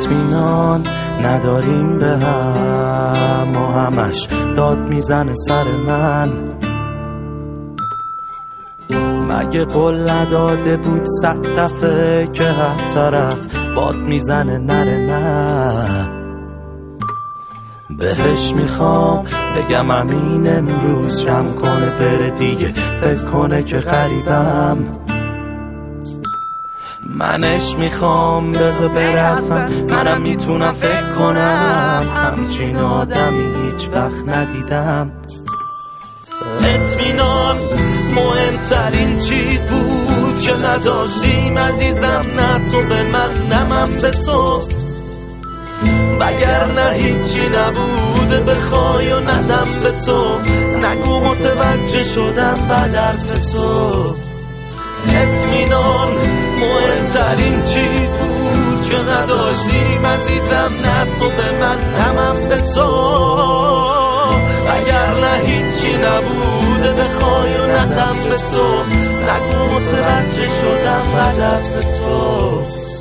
اطمینان نداریم به هم و همش داد میزنه سر من. مگه قول نداده بود 100 دفعه که هر طرف باد میزنه نره نه؟ بهش میخوام بگم امین امروز جمع کنه بره دیگه، فکر کنه که غریبم. منش میخوام بذار برسم، منم میتونم فکر کنم همچین آدمی هیچ وقت ندیدم. اطمینان مهمترین چیز بود که نداشتیم عزیزم، نه تو به من نه من به تو، وگرنه هیچی نبوده بخوای و ندم به تو. نگو متوجه شدم بعد حرف تو. اطمینان مهمترین چیز بود که نداشتیم عزیزم، نه تو به من نه من به تو، وگرنه هیچی نبوده بخوای و ندم به تو. نگو متوجه شدم بعد حرف تو.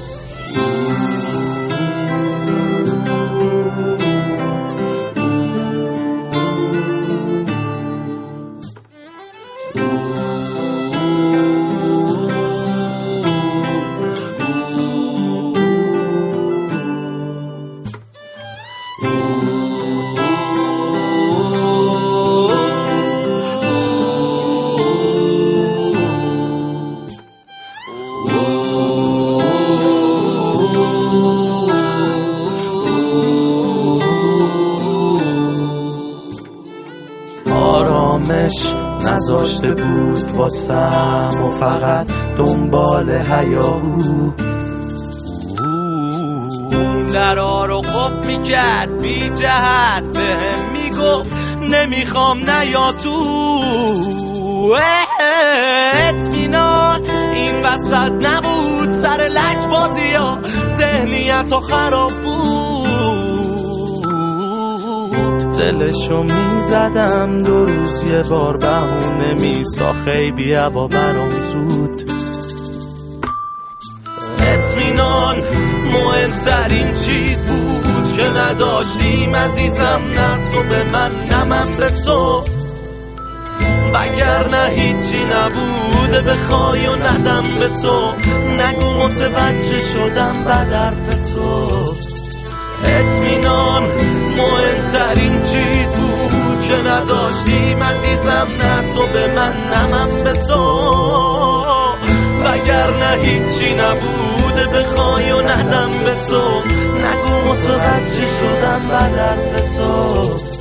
آرامش نذاشته بود واسم و فقط دنبال هیاهو درها رو قفل میکرد بی جهت، بهم میگفت نمیخوام نیا تو. اطمینان این وسط نبود، سر لج بازی ها ذهنیت ها خراب بود. دلشو میزدم 2 روز یه بار، بهونه میسا خیلی هوا برام زود. اطمینان مهمترین چیز بود که نداشتیم عزیزم، نه تو به من نه من به تو، وگرنه هیچی نبوده بخوای و ندم به تو. نگو متوجه شدم بعد حرف تو. اطمینان مهمترین چیز بود که نداشتیم عزیزم، نه تو به من نه من به تو، وگرنه هیچی نبوده بخوای و ندم به تو. نگو متوجه شدم بعد حرف تو.